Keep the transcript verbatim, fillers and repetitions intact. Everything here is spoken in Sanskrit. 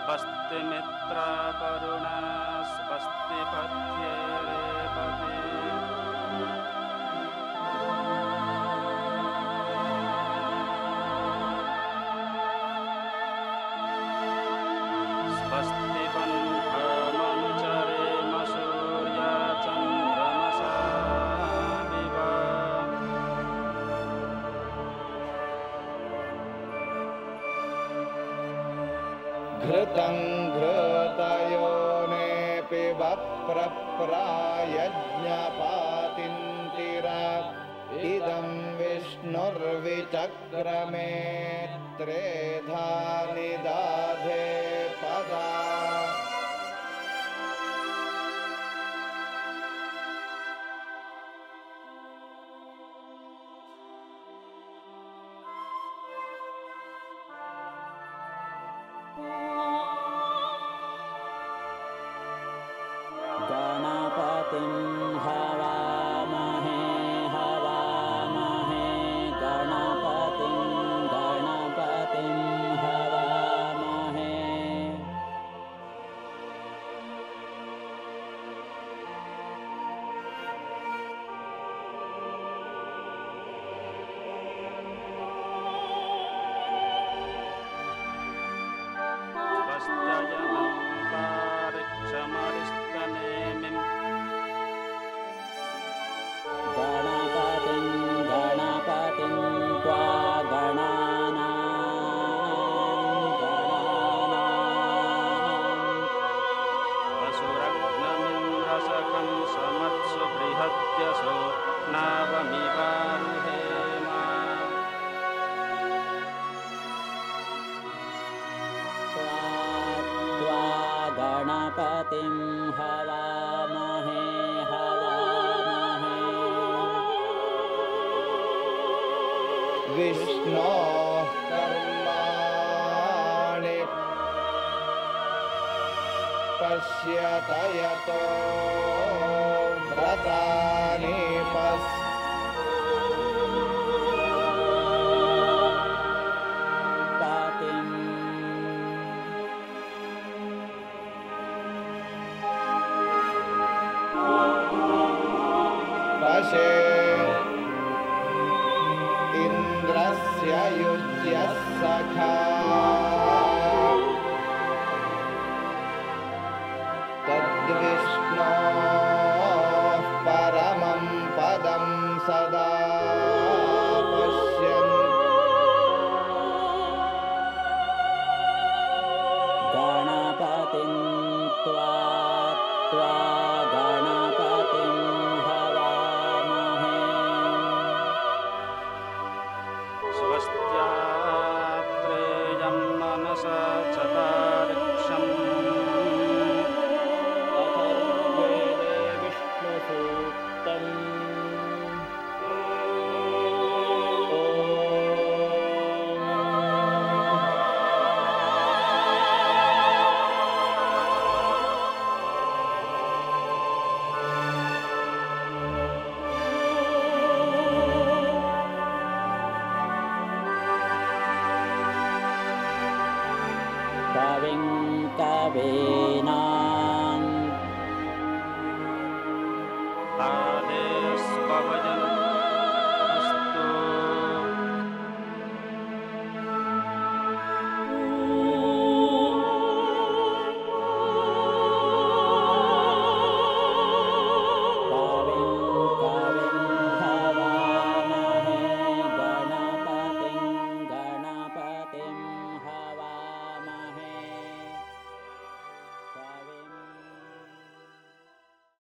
स्वस्ति मित्रावरुणा स्वस्ति पत्ये रेवती स्वस्ति पन्थामनुचरेम सूर्या चन्द्रमसा विव घृतं घृतयोनेऽपि वप्रप्रायज्ञपातिन्तिरा इदं विष्णुर्विचक्रमे त्रेधा निदाधे पदा गणपतिं हवामहे हवामहे गणपतिं गणपतिं हवामहे स्वस्त्ययनन्तारिक्षमरिष्टनेमिं गणपतिं गणपतिं त्वा गणानां गणानाम् असुरग्नमिन्द्रसखं समत्सु बृहद्यसो नावमिवारुहेम त्वा गणपतिं हवामहे हवामहे विष्णोः कर्माणि पश्यत यतो व्रतानि पश्य पतिं वशे इन्द्रस्य युज्यः सखा तद्विष्णोः परमं पदं सदा पश्यन् गणपतिं त्वा त्वा गणपतिं हवामहे स्वस्त्यात्रेयं मनसा चतार्क्षम् अथर्ववेदे विष्णुसूक्तम् कविं कवे